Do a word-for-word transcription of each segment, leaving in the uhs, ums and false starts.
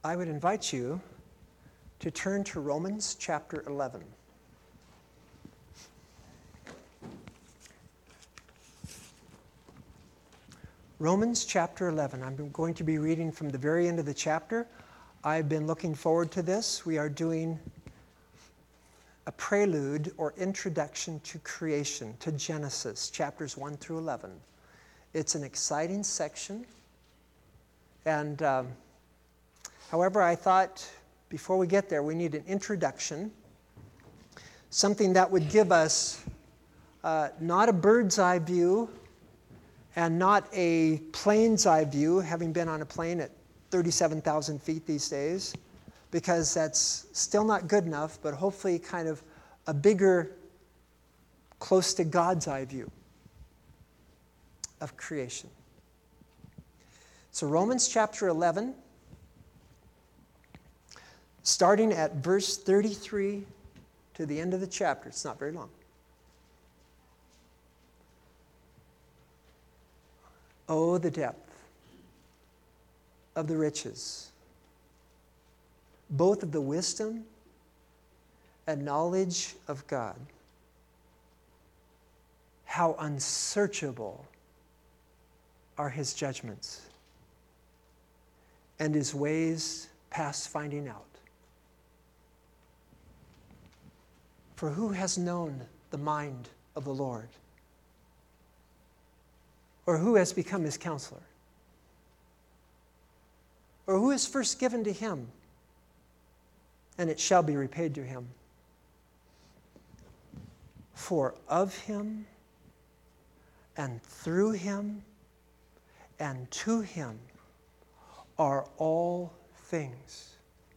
I would invite you to turn to Romans chapter eleven. Romans chapter eleven. I'm going to be reading from the very end of the chapter. I've been looking forward to this. We are doing a prelude or introduction to creation, to Genesis, chapters one through eleven. It's an exciting section. And um, however, I thought before we get there, we need an introduction, something that would give us uh, not a bird's eye view and not a plane's eye view, having been on a plane at thirty-seven thousand feet these days, because that's still not good enough, but hopefully kind of a bigger, close to God's eye view of creation. So Romans chapter eleven, starting at verse thirty-three to the end of the chapter. It's not very long. Oh, the depth of the riches, both of the wisdom and knowledge of God. How unsearchable are his judgments, and his ways past finding out. For who has known the mind of the Lord? Or who has become his counselor? Or who is first given to him, and it shall be repaid to him? For of him, and through him, and to him are all things.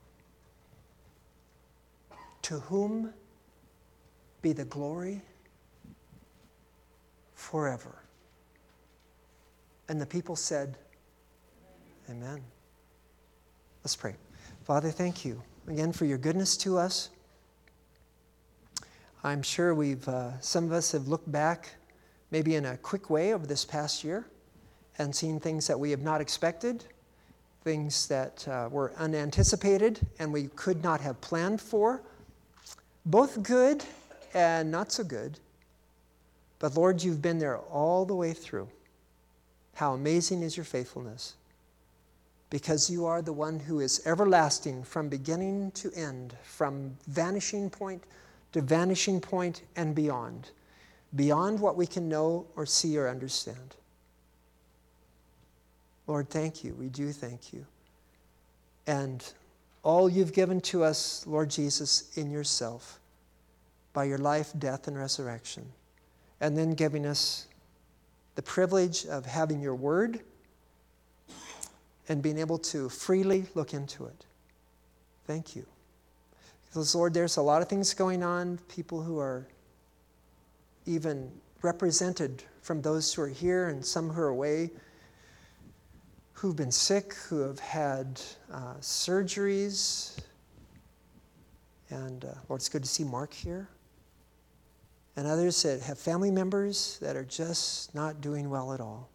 To whom be the glory forever. And the people said, Amen. Let's pray. Father, thank you again for your goodness to us. I'm sure we've, uh, some of us have looked back maybe in a quick way over this past year and seen things that we have not expected, things that uh, were unanticipated and we could not have planned for, both good and not so good. But Lord, you've been there all the way through. How amazing is your faithfulness, because you are the one who is everlasting from beginning to end, from vanishing point to vanishing point and beyond, beyond what we can know or see or understand. Lord, thank you. We do thank you. And all you've given to us, Lord Jesus, in yourself, by your life, death, and resurrection, and then giving us the privilege of having your word and being able to freely look into it. Thank you. Because, Lord, there's a lot of things going on, people who are even represented from those who are here and some who are away, who've been sick, who have had uh, surgeries. And, uh, Lord, it's good to see Mark here. And others that have family members that are just not doing well at all.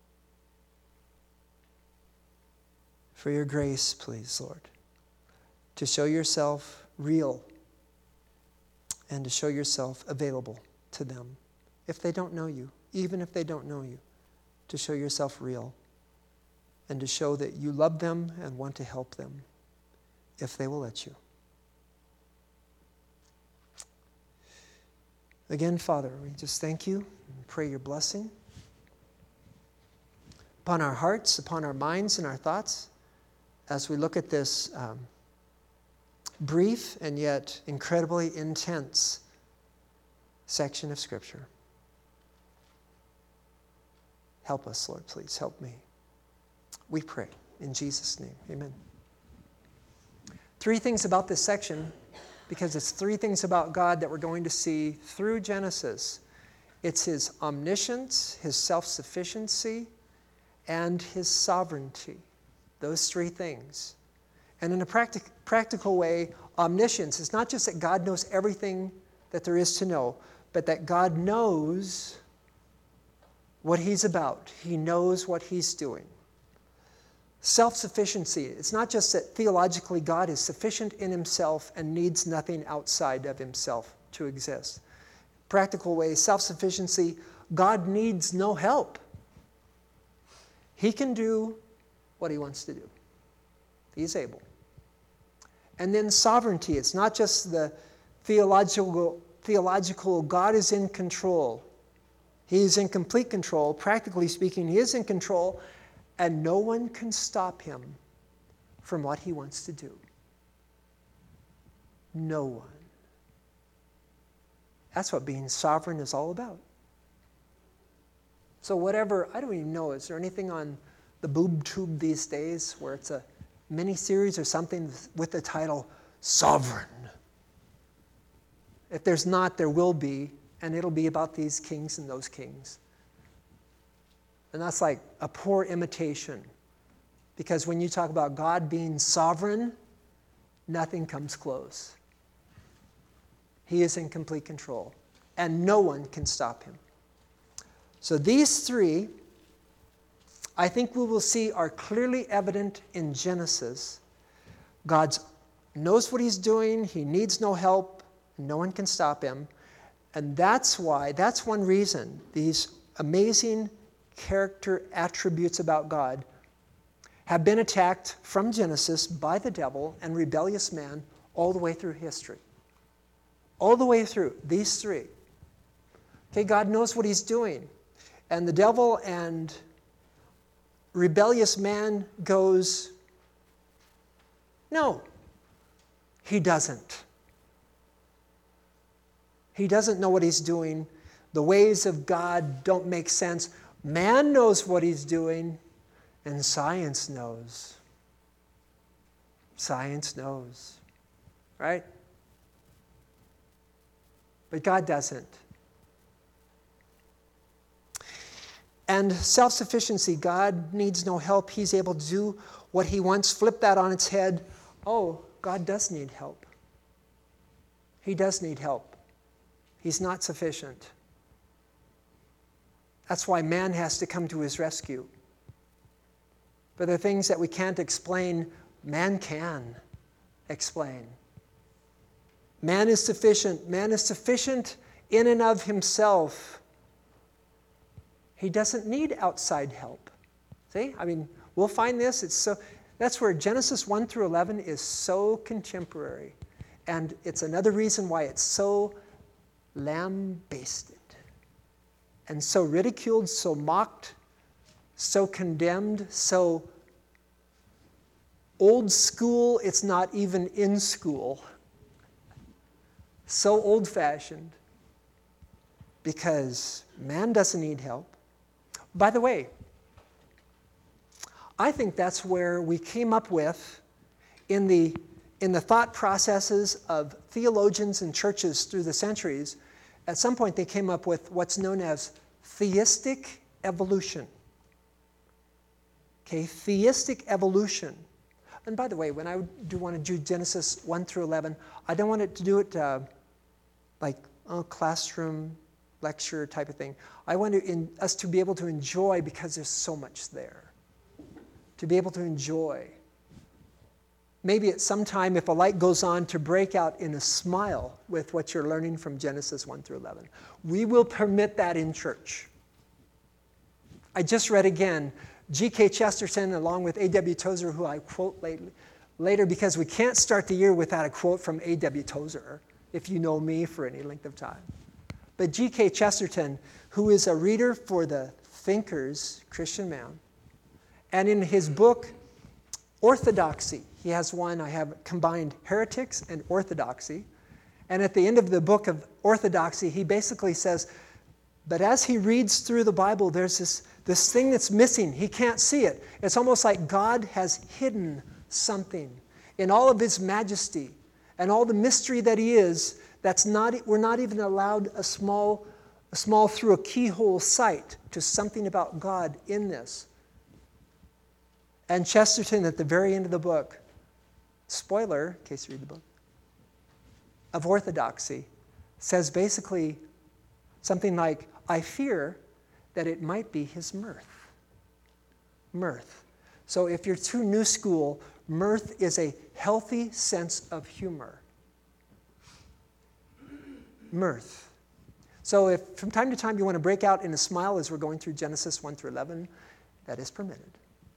For your grace, please, Lord, to show yourself real and to show yourself available to them if they don't know you, even if they don't know you, to show yourself real and to show that you love them and want to help them if they will let you. Again, Father, we just thank you and pray your blessing upon our hearts, upon our minds and our thoughts as we look at this um, brief and yet incredibly intense section of Scripture. Help us, Lord, please. Help me. We pray in Jesus' name. Amen. Three things about this section, because it's three things about God that we're going to see through Genesis. It's his omniscience, his self-sufficiency, and his sovereignty. Those three things. And in a practic- practical way, omniscience is not just that God knows everything that there is to know, but that God knows what he's about. He knows what he's doing. Self-sufficiency. It's not just that theologically God is sufficient in himself and needs nothing outside of himself to exist. Practical way, self-sufficiency, God needs no help. He can do what he wants to do. He's able. And then sovereignty. It's not just the theological, theological God is in control. He is in complete control. Practically speaking, he is in control, and no one can stop him from what he wants to do. No one. That's what being sovereign is all about. So whatever, I don't even know, is there anything on the boob tube these days where it's a mini-series or something with the title Sovereign? If there's not, there will be, and it'll be about these kings and those kings. And that's like a poor imitation. Because when you talk about God being sovereign, nothing comes close. He is in complete control, and no one can stop him. So these three, I think we will see, are clearly evident in Genesis. God knows what he's doing. He needs no help. No one can stop him. And that's why, that's one reason these amazing character attributes about God have been attacked from Genesis by the devil and rebellious man all the way through history. All the way through, these three. Okay, God knows what he's doing. And the devil and rebellious man goes, no, he doesn't. He doesn't know what he's doing. The ways of God don't make sense. Man knows what he's doing, and science knows. Science knows, right? But God doesn't. And self-sufficiency, God needs no help. He's able to do what he wants. Flip that on its head. Oh, God does need help. He does need help. He's not sufficient. That's why man has to come to his rescue. But the things that we can't explain, man can explain. Man is sufficient. Man is sufficient in and of himself. He doesn't need outside help. See? I mean, we'll find this. It's so, that's where Genesis one through eleven is so contemporary. And it's another reason why it's so lambasted and so ridiculed, so mocked, so condemned, so old school, it's not even in school. So old-fashioned, because man doesn't need help. By the way, I think that's where we came up with, in the, in the thought processes of theologians and churches through the centuries, at some point they came up with what's known as theistic evolution. Okay, theistic evolution. And by the way, when I do want to do Genesis one through eleven, I don't want it to do it uh, like a classroom lecture type of thing. I want to in, us to be able to enjoy, because there's so much there. To be able to enjoy. Maybe at some time, if a light goes on, to break out in a smile with what you're learning from Genesis one through eleven. We will permit that in church. I just read again G K Chesterton along with A W Tozer, who I quote lately, later because we can't start the year without a quote from A W Tozer, if you know me for any length of time. But G K Chesterton, who is a reader for the Thinkers, Christian man, and in his book, Orthodoxy, he has one, I have combined heretics and orthodoxy. And at the end of the book of Orthodoxy, he basically says, but as he reads through the Bible, there's this, this thing that's missing. He can't see it. It's almost like God has hidden something in all of his majesty and all the mystery that he is. That's not, we're not even allowed a small, a small through a keyhole sight to something about God in this. And Chesterton, at the very end of the book, spoiler, in case you read the book, of Orthodoxy, says basically something like, I fear that it might be his mirth. Mirth. So if you're too new school, mirth is a healthy sense of humor. Mirth. So if from time to time you want to break out in a smile as we're going through Genesis one through eleven, that is permitted.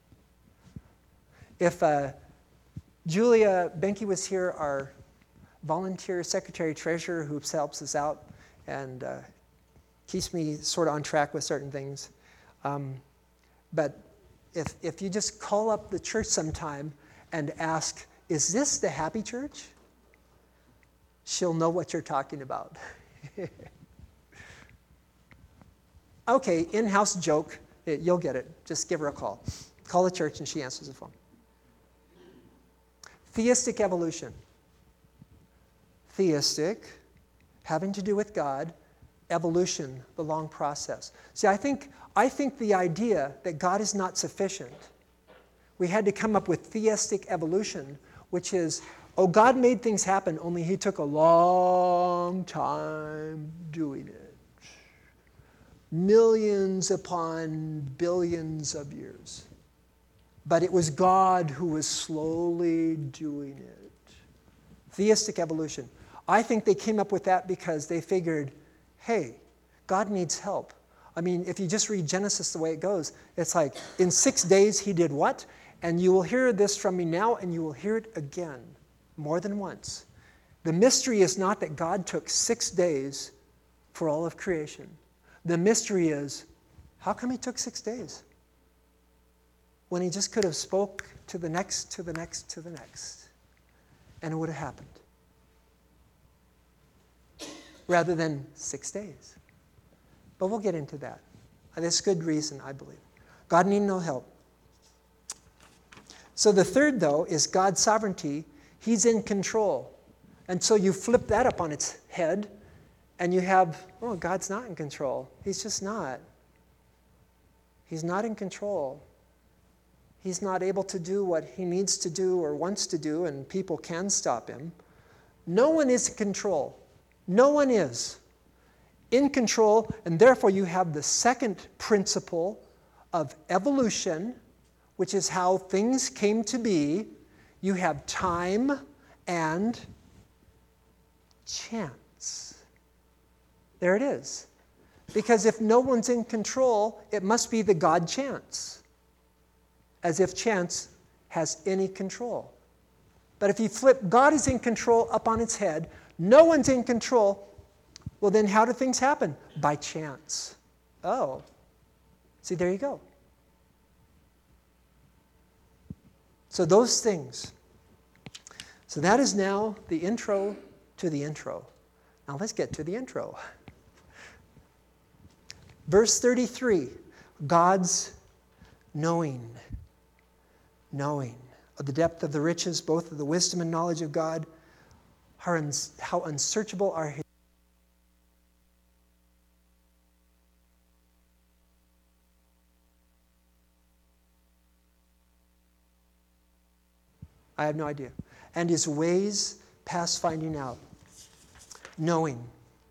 If uh, Julia Benke was here, our volunteer secretary treasurer who helps us out and uh, keeps me sort of on track with certain things. Um, but if, if you just call up the church sometime and ask, is this the happy church? She'll know what you're talking about. Okay, in-house joke. You'll get it. Just give her a call. Call the church and she answers the phone. Theistic evolution. Theistic, having to do with God. Evolution, the long process. See, I think, I think the idea that God is not sufficient, we had to come up with theistic evolution, which is, oh, God made things happen, only he took a long time doing it. Millions upon billions of years. But it was God who was slowly doing it. Theistic evolution. I think they came up with that because they figured, hey, God needs help. I mean, if you just read Genesis the way it goes, it's like, in six days he did what? And you will hear this from me now, and you will hear it again, more than once. The mystery is not that God took six days for all of creation. The mystery is, how come he took six days? When he just could have spoke to the next, to the next, to the next, and it would have happened. Rather than six days. But we'll get into that. There's good reason, I believe. God needed no help. So the third, though, is God's sovereignty. He's in control. And so you flip that up on its head, and you have, oh, God's not in control. He's just not. He's not in control. He's not able to do what he needs to do or wants to do, and people can stop him. No one is in control. No one is in control, and therefore you have the second principle of evolution, which is how things came to be. You have time and chance. There it is. Because if no one's in control, it must be the God chance. As if chance has any control. But if you flip God is in control up on its head, no one's in control, well then how do things happen? By chance. Oh. See, there you go. So those things. So that is now the intro to the intro. Now let's get to the intro. Verse thirty-three, God's knowing. Knowing of the depth of the riches, both of the wisdom and knowledge of God, how, uns- how unsearchable are his. I have no idea. And his ways past finding out. Knowing.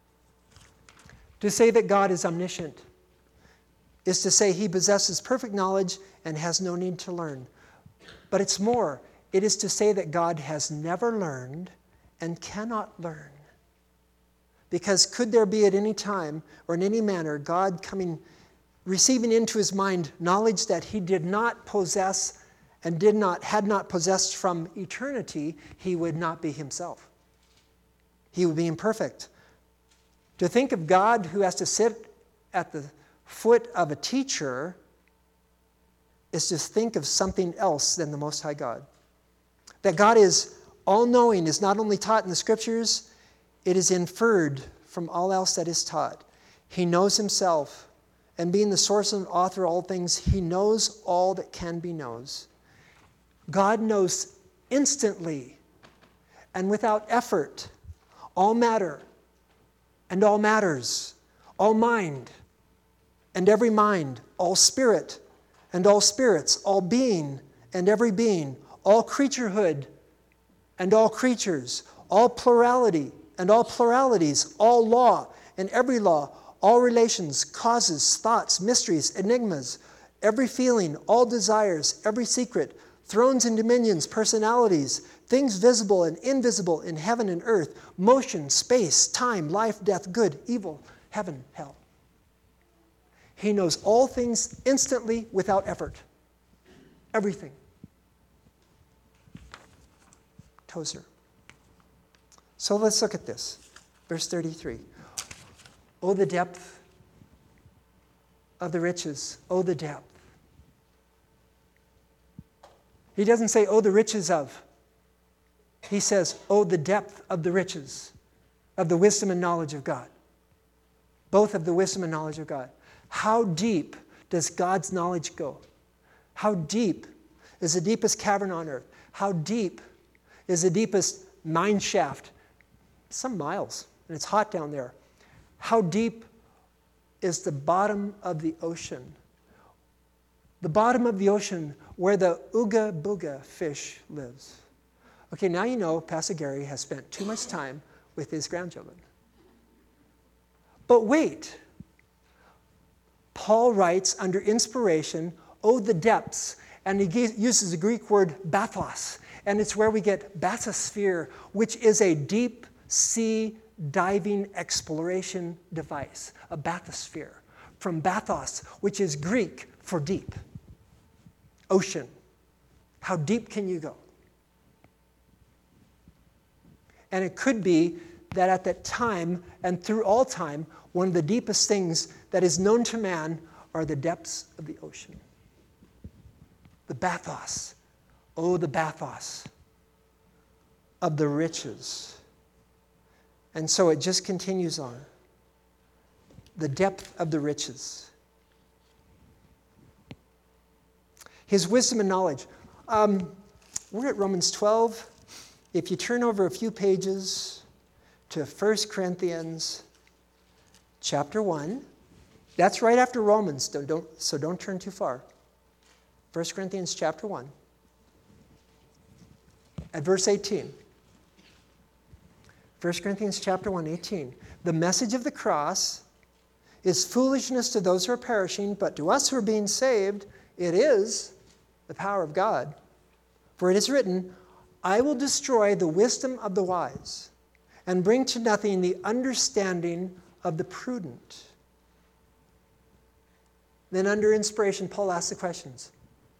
To say that God is omniscient is to say he possesses perfect knowledge and has no need to learn. But it's more. It is to say that God has never learned and cannot learn. Because could there be at any time or in any manner God coming, receiving into his mind knowledge that he did not possess and did not, had not possessed from eternity, he would not be himself. He would be imperfect. To think of God who has to sit at the foot of a teacher is to think of something else than the Most High God. That God is all-knowing is not only taught in the Scriptures, it is inferred from all else that is taught. He knows himself, and being the source and author of all things, he knows all that can be knows. God knows instantly and without effort all matter and all matters, all mind and every mind, all spirit and all spirits, all being and every being, all creaturehood and all creatures, all plurality and all pluralities, all law and every law, all relations, causes, thoughts, mysteries, enigmas, every feeling, all desires, every secret, thrones and dominions, personalities, things visible and invisible in heaven and earth, motion, space, time, life, death, good, evil, heaven, hell. He knows all things instantly without effort. Everything. Tozer. So let's look at this. Verse thirty-three. Oh, the depth of the riches. Oh, the depth. He doesn't say, oh, the riches of. He says, oh, the depth of the riches, of the wisdom and knowledge of God. Both of the wisdom and knowledge of God. How deep does God's knowledge go? How deep is the deepest cavern on earth? How deep is the deepest mine shaft? Some miles, and it's hot down there. How deep is the bottom of the ocean? The bottom of the ocean where the ooga booga fish lives. Okay, now you know Pastor Gary has spent too much time with his grandchildren. But wait. Paul writes under inspiration, oh, the depths, and he uses the Greek word bathos, and it's where we get bathysphere, which is a deep sea diving exploration device, a bathysphere, from bathos, which is Greek for deep. Ocean. How deep can you go? And it could be that at that time and through all time, one of the deepest things that is known to man are the depths of the ocean. The bathos. Oh, the bathos of the riches. And so it just continues on. The depth of the riches. His wisdom and knowledge. Um, we're at Romans twelve. If you turn over a few pages to First Corinthians chapter one, that's right after Romans, don't, don't, so don't turn too far. First Corinthians chapter one, at verse eighteen. First Corinthians chapter one, eighteen. The message of the cross is foolishness to those who are perishing, but to us who are being saved, it is the power of God. For it is written, I will destroy the wisdom of the wise and bring to nothing the understanding of the prudent. Then under inspiration, Paul asks the questions.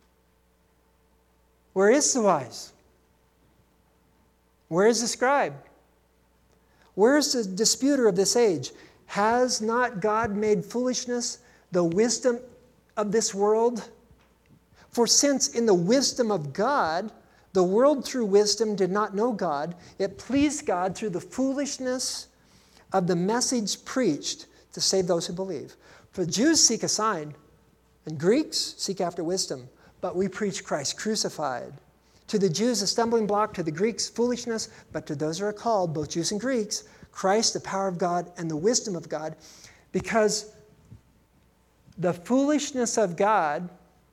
Where is the wise? Where is the scribe? Where is the disputer of this age? Has not God made foolishness the wisdom of this world? For since in the wisdom of God, the world through wisdom did not know God, it pleased God through the foolishness of the message preached to save those who believe. For the Jews seek a sign, and Greeks seek after wisdom, but we preach Christ crucified. To the Jews, a stumbling block, to the Greeks, foolishness, but to those who are called, both Jews and Greeks, Christ, the power of God and the wisdom of God, because the foolishness of God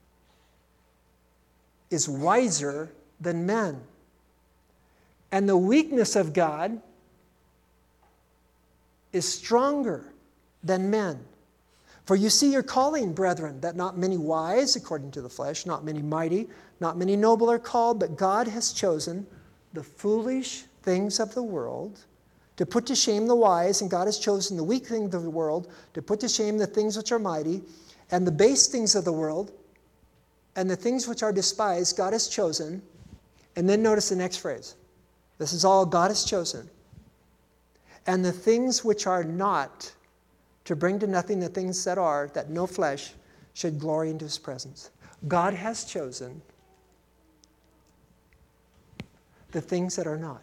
is wiser than men. And the weakness of God is stronger than men. For you see your calling, brethren, that not many wise, according to the flesh, not many mighty, not many noble are called, but God has chosen the foolish things of the world to put to shame the wise, and God has chosen the weak things of the world to put to shame the things which are mighty, and the base things of the world, and the things which are despised, God has chosen. And then notice the next phrase. This is all God has chosen. And the things which are not, to bring to nothing the things that are, that no flesh should glory into his presence. God has chosen the things that are not.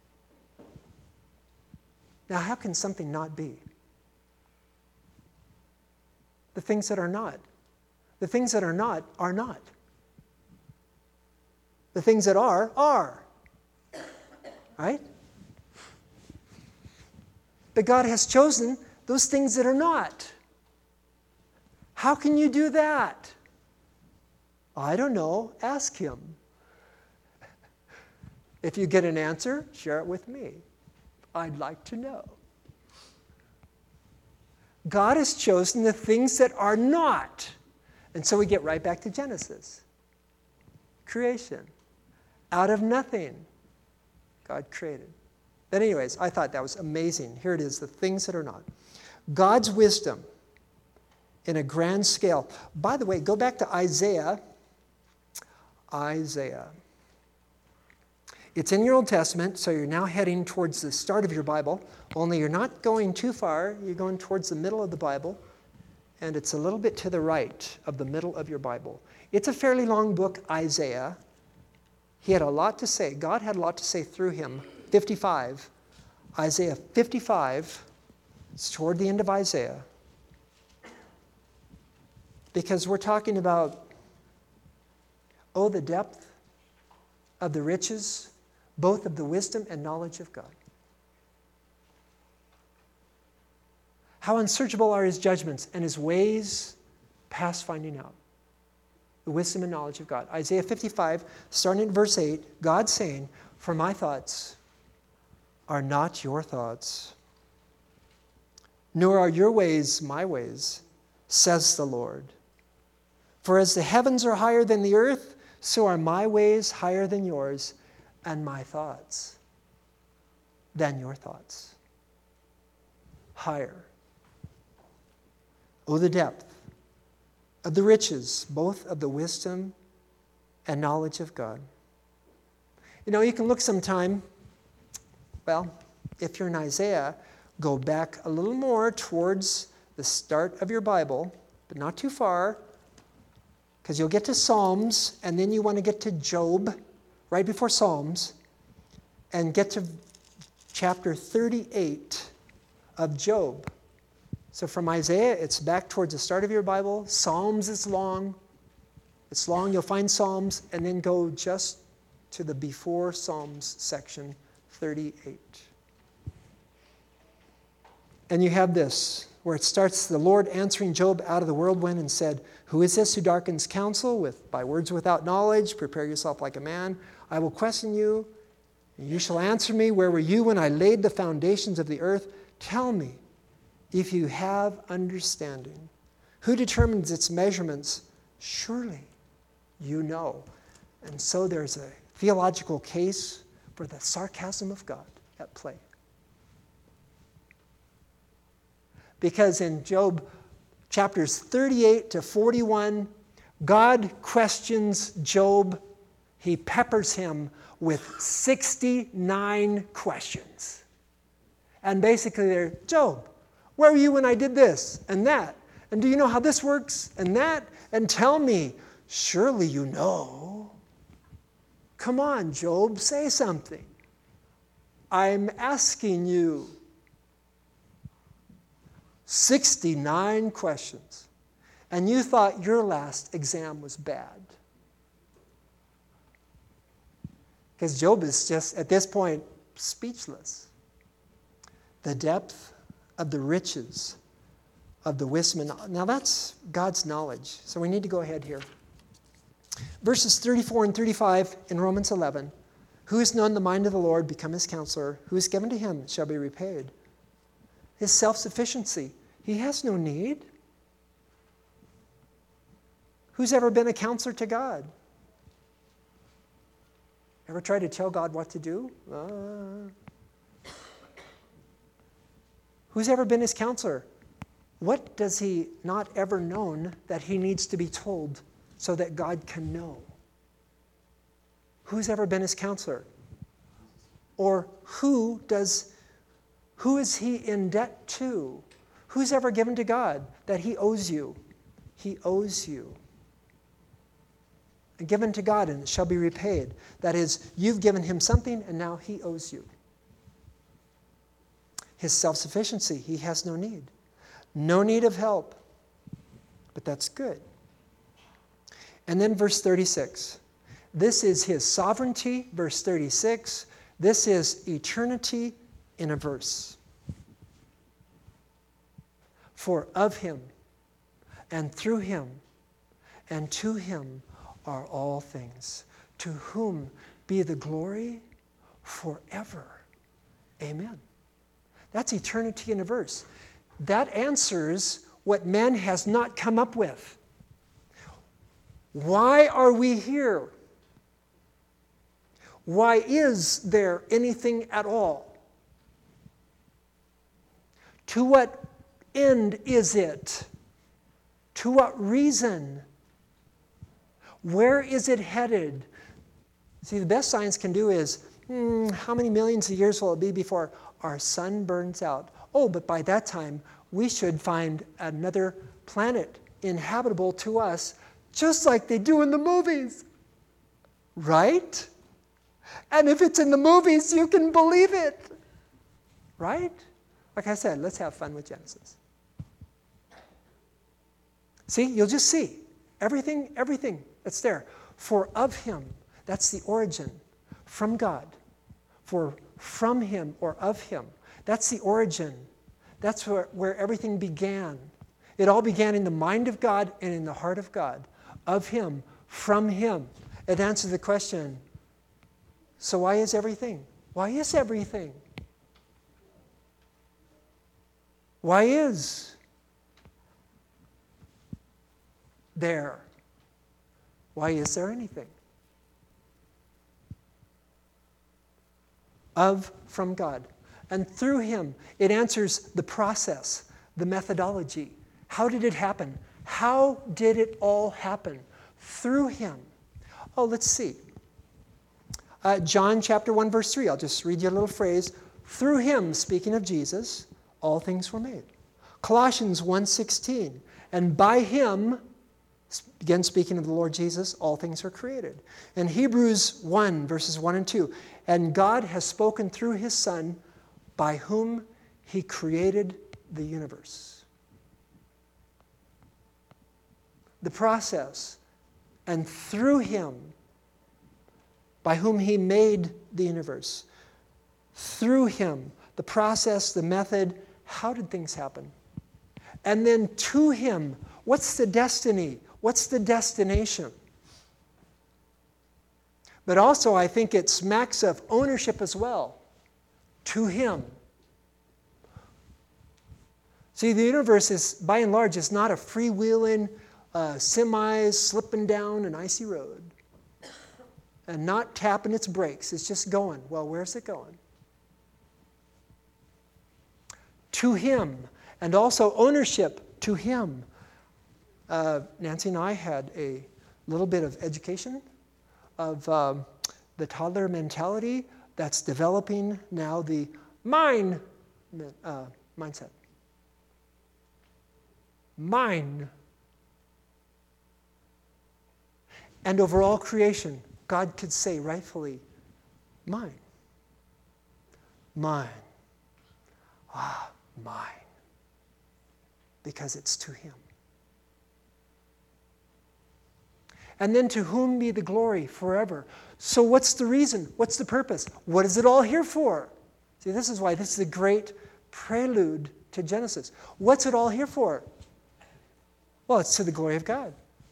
Now, how can something not be? The things that are not. The things that are not are not. The things that are, are. Right? But God has chosen those things that are not. How can you do that? I don't know. Ask him. If you get an answer, share it with me. I'd like to know. God has chosen the things that are not. And so we get right back to Genesis. Creation. Out of nothing, God created. But anyways, I thought that was amazing. Here it is, the things that are not. God's wisdom in a grand scale. By the way, go back to Isaiah. Isaiah. It's in your Old Testament, so you're now heading towards the start of your Bible, only you're not going too far. You're going towards the middle of the Bible, and it's a little bit to the right of the middle of your Bible. It's a fairly long book, Isaiah. He had a lot to say. God had a lot to say through him. fifty-five. Isaiah fifty-five. It's toward the end of Isaiah. Because we're talking about, oh, the depth of the riches, both of the wisdom and knowledge of God. How unsearchable are his judgments and his ways past finding out. The wisdom and knowledge of God. Isaiah fifty-five, starting at verse eight, God saying, "For my thoughts are not your thoughts, nor are your ways my ways, says the Lord. For as the heavens are higher than the earth, so are my ways higher than yours, and my thoughts than your thoughts." Higher. Oh, the depth of the riches, both of the wisdom and knowledge of God. You know, you can look sometime, well, if you're in Isaiah, go back a little more towards the start of your Bible, but not too far, because you'll get to Psalms, and then you want to get to Job, right before Psalms, and get to chapter thirty-eight of Job. So from Isaiah, it's back towards the start of your Bible. Psalms is long. It's long. You'll find Psalms, and then go just to the before Psalms section, thirty-eight. And you have this, where it starts, the Lord answering Job out of the whirlwind and said, "Who is this who darkens counsel with by words without knowledge? Prepare yourself like a man. I will question you, and you shall answer me. Where were you when I laid the foundations of the earth? Tell me, if you have understanding. Who determines its measurements? Surely you know." And so there's a theological case for the sarcasm of God at play. Because in Job chapters thirty-eight to forty-one, God questions Job. He peppers him with sixty-nine questions. And basically they're, "Job, where were you when I did this and that? And do you know how this works and that? And tell me, surely you know. Come on, Job, say something. I'm asking you." sixty-nine questions. And you thought your last exam was bad. Because Job is just, at this point, speechless. The depth of the riches of the wisdom. Now that's God's knowledge. So we need to go ahead here. Verses thirty-four and thirty-five in Romans eleven. "Who has known the mind of the Lord, become his counselor? Who is given to him shall be repaid." His self-sufficiency. He has no need. Who's ever been a counselor to God? Ever tried to tell God what to do? Uh, who's ever been his counselor? What does he not ever known that he needs to be told so that God can know? Who's ever been his counselor? Or who does who is he in debt to? Who's ever given to God that he owes you? He owes you. And given to God, and it shall be repaid. That is, you've given him something, and now he owes you. His self-sufficiency, he has no need. No need of help. But that's good. And then verse thirty-six. This is his sovereignty, verse thirty-six. This is eternity in a verse. For of him, and through him, and to him are all things, to whom be the glory forever. Amen. That's eternity in a verse. That answers what man has not come up with. Why are we here? Why is there anything at all? To what end is it? To what reason? Where is it headed? See, the best science can do is, hmm, how many millions of years will it be before our sun burns out? Oh, but by that time, we should find another planet inhabitable to us, just like they do in the movies. Right? And if it's in the movies, you can believe it. Right? Like I said, let's have fun with Genesis. See, you'll just see everything, everything that's there. For of him, that's the origin, from God. For from him or of him, that's the origin. That's where, where everything began. It all began in the mind of God and in the heart of God. Of him, from him. It answers the question, so why is everything? Why is everything? Why is there? Why is there anything? Of, from God. And through him, it answers the process, the methodology. How did it happen? How did it all happen? Through him. Oh, let's see. Uh, John chapter one, verse three. I'll just read you a little phrase. Through him, speaking of Jesus, all things were made. Colossians one sixteen. And by him, again speaking of the Lord Jesus, all things are created. And Hebrews one, verses one and two. And God has spoken through his Son, by whom he created the universe. The process. And through him, by whom he made the universe. Through him, the process, the method, how did things happen? And then to him, what's the destiny? What's the destination? But also, I think it smacks of ownership as well. To him. See, the universe is, by and large, is not a freewheeling uh, semi slipping down an icy road and not tapping its brakes. It's just going. Well, where's it going? To him. And also ownership to him. Uh, Nancy and I had a little bit of education of um, the toddler mentality that's developing now, the mine uh, mindset. Mine. And over all creation, God could say rightfully, mine. Mine. Ah, mine. Because it's to him. And then to whom be the glory forever. So what's the reason? What's the purpose? What is it all here for? See, this is why this is a great prelude to Genesis. What's it all here for? Well, it's to the glory of God.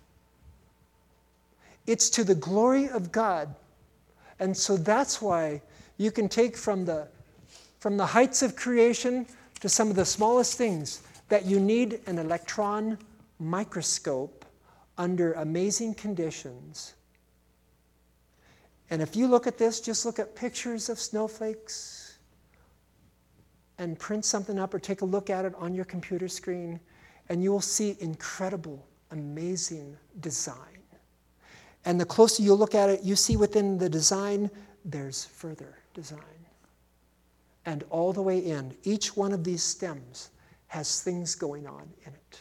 It's to the glory of God. And so that's why you can take from the, from the heights of creation to some of the smallest things that you need an electron microscope under amazing conditions. And if you look at this, just look at pictures of snowflakes and print something up or take a look at it on your computer screen, and you will see incredible, amazing design. And the closer you look at it, you see within the design, there's further design. And all the way in, each one of these stems has things going on in it.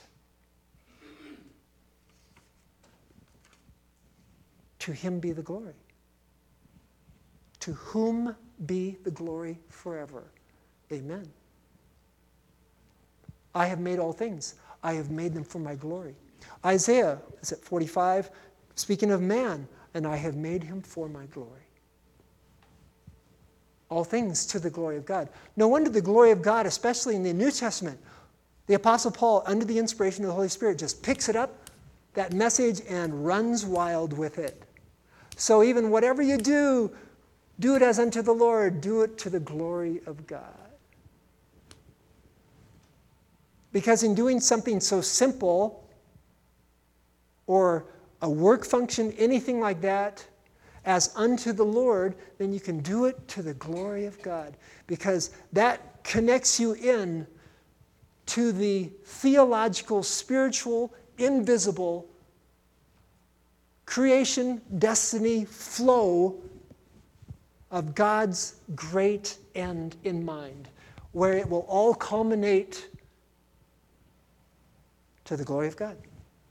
To him be the glory. To whom be the glory forever. Amen. I have made all things. I have made them for my glory. Isaiah, is it forty-five? Speaking of man, and I have made him for my glory. All things to the glory of God. No wonder the glory of God, especially in the New Testament, the Apostle Paul, under the inspiration of the Holy Spirit, just picks it up, that message, and runs wild with it. So even whatever you do, do it as unto the Lord. Do it to the glory of God. Because in doing something so simple or a work function, anything like that, as unto the Lord, then you can do it to the glory of God. Because that connects you in to the theological, spiritual, invisible creation, destiny, flow of God's great end in mind, where it will all culminate to the glory of God.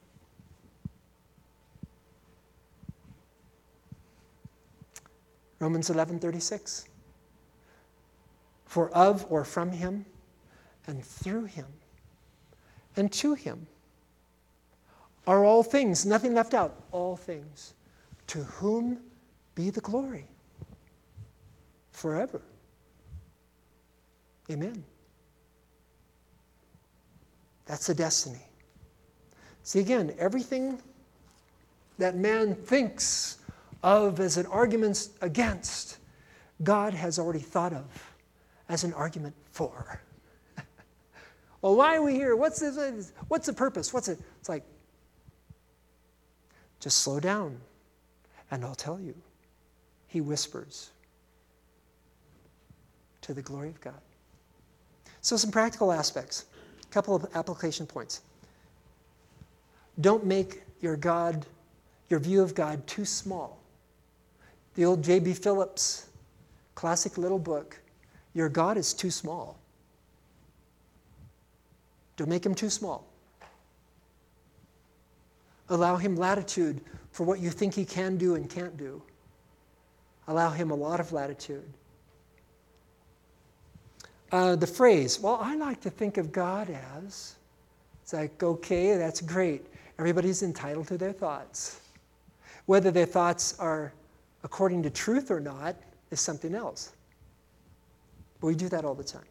Romans eleven thirty-six. For of or from him and through him and to him are all things, nothing left out, all things, to whom be the glory forever. Amen. That's the destiny. See, again, everything that man thinks of as an argument against, God has already thought of as an argument for. Well, why are we here? What's the, what's the purpose? What's it? It's like, just slow down, and I'll tell you. He whispers to the glory of God. So some practical aspects, a couple of application points. Don't make your God, your view of God too small. The old J B Phillips classic little book, Your God is Too Small. Don't make him too small. Allow him latitude for what you think he can do and can't do. Allow him a lot of latitude. Uh, the phrase, well, I like to think of God as, it's like, okay, that's great. Everybody's entitled to their thoughts. Whether their thoughts are according to truth or not is something else. But we do that all the time.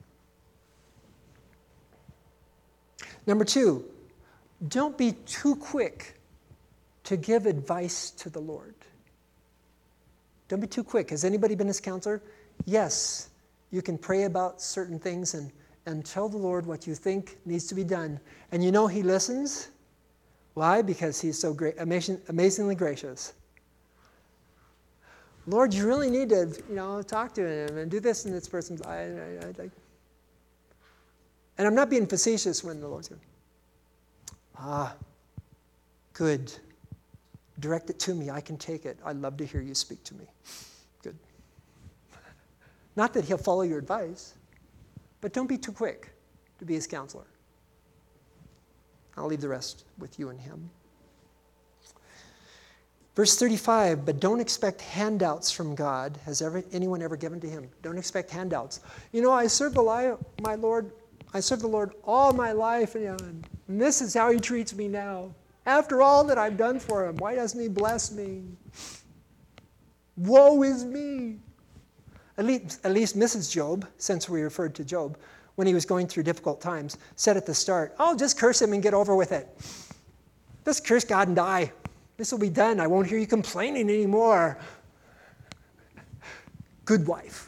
Number two, don't be too quick to give advice to the Lord. Don't be too quick. Has anybody been his counselor? Yes, you can pray about certain things and, and tell the Lord what you think needs to be done. And you know he listens. Why? Because he's so great, amazing, amazingly gracious. Lord, you really need to, you know, talk to him and do this in this person's life. I, I, I, and I'm not being facetious when the Lord's going, ah, good. Direct it to me. I can take it. I'd love to hear you speak to me. Good. Not that he'll follow your advice, but don't be too quick to be his counselor. I'll leave the rest with you and him. Verse thirty-five, but don't expect handouts from God. Has ever, anyone ever given to him? Don't expect handouts. You know, I serve the li- my Lord, I serve the Lord all my life, and, you know, and this is how he treats me now. After all that I've done for him, why doesn't he bless me? Woe is me. At least, at least Missus Job, since we referred to Job, when he was going through difficult times, said at the start, oh, just curse him and get over with it. Just curse God and die. This will be done. I won't hear you complaining anymore. Good wife.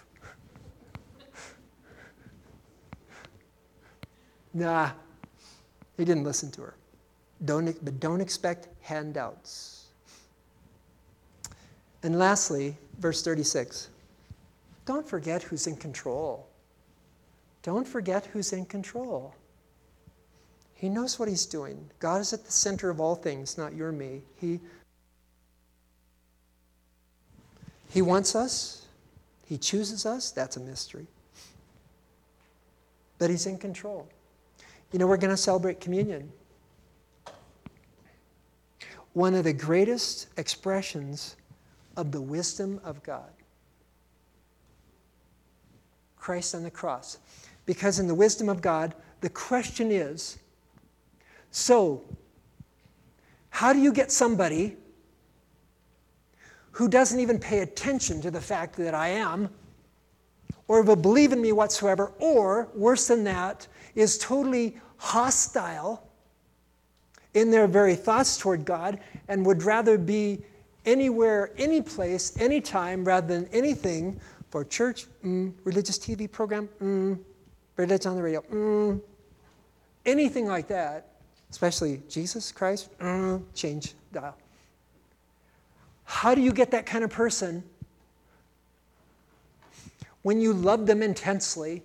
Nah, he didn't listen to her. Don't, but don't expect handouts. And lastly, verse thirty-six, don't forget who's in control. Don't forget who's in control. He knows what he's doing. God is at the center of all things, not you or me. He, he wants us. He chooses us. That's a mystery. But he's in control. You know, we're going to celebrate communion. One of the greatest expressions of the wisdom of God. Christ on the cross. Because in the wisdom of God, the question is, so, how do you get somebody who doesn't even pay attention to the fact that I am, or will believe in me whatsoever, or, worse than that, is totally hostile in their very thoughts toward God and would rather be anywhere, any place, anytime, rather than anything for church, mm, religious T V program, mm, religion on the radio, mm, anything like that, especially Jesus Christ, mm, change dial. How do you get that kind of person? When you love them intensely,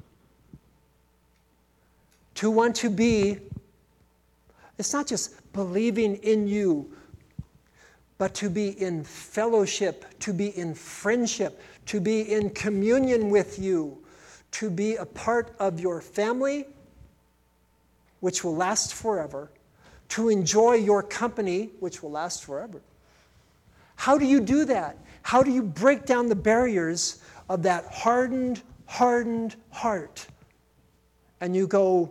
to want to be, it's not just believing in you, but to be in fellowship, to be in friendship, to be in communion with you, to be a part of your family, which will last forever, to enjoy your company, which will last forever. How do you do that? How do you break down the barriers of that hardened, hardened heart? And you go,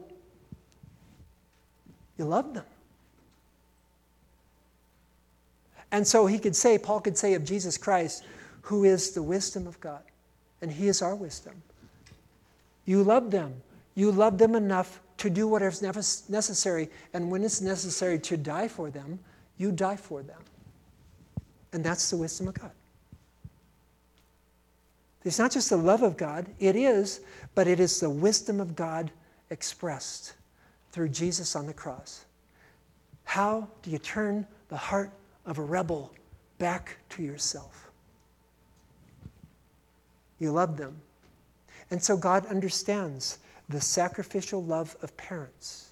you love them. And so he could say, Paul could say of Jesus Christ, who is the wisdom of God, and he is our wisdom. You love them. You love them enough to do whatever's necessary, and when it's necessary to die for them, you die for them. And that's the wisdom of God. It's not just the love of God, it is, but it is the wisdom of God expressed through Jesus on the cross. How do you turn the heart of a rebel back to yourself? You love them. And so God understands the sacrificial love of parents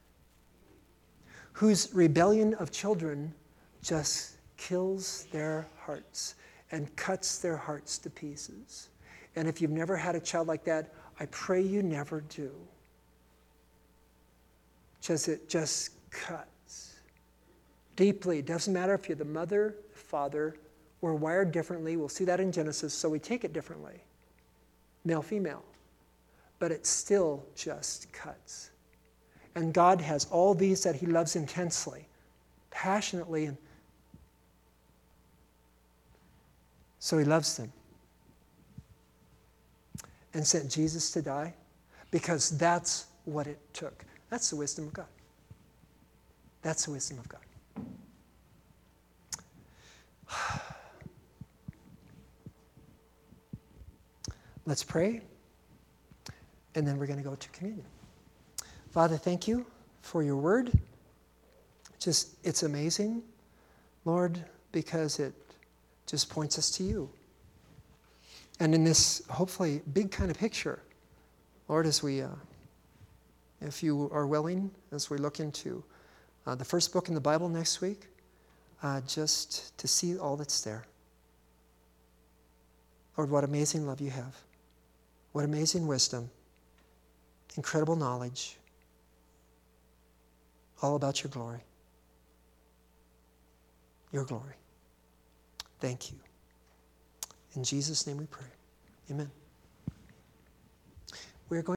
whose rebellion of children just kills their hearts and cuts their hearts to pieces. And if you've never had a child like that, I pray you never do. Just it just cuts deeply. It doesn't matter if you're the mother, father, we're wired differently. We'll see that in Genesis, so we take it differently. Male, female. But it still just cuts. And God has all these that he loves intensely, passionately, and so he loves them. And sent Jesus to die because that's what it took. That's the wisdom of God. That's the wisdom of God. Let's pray, and then we're going to go to communion. Father, thank you for your word. Just, it's amazing, Lord, because it just points us to you. And in this, hopefully, big kind of picture, Lord, as we, uh, if you are willing, as we look into uh, the first book in the Bible next week, uh, just to see all that's there. Lord, what amazing love you have. What amazing wisdom. Incredible knowledge. All about your glory. Your glory. Thank you. In Jesus' name we pray. Amen. We are going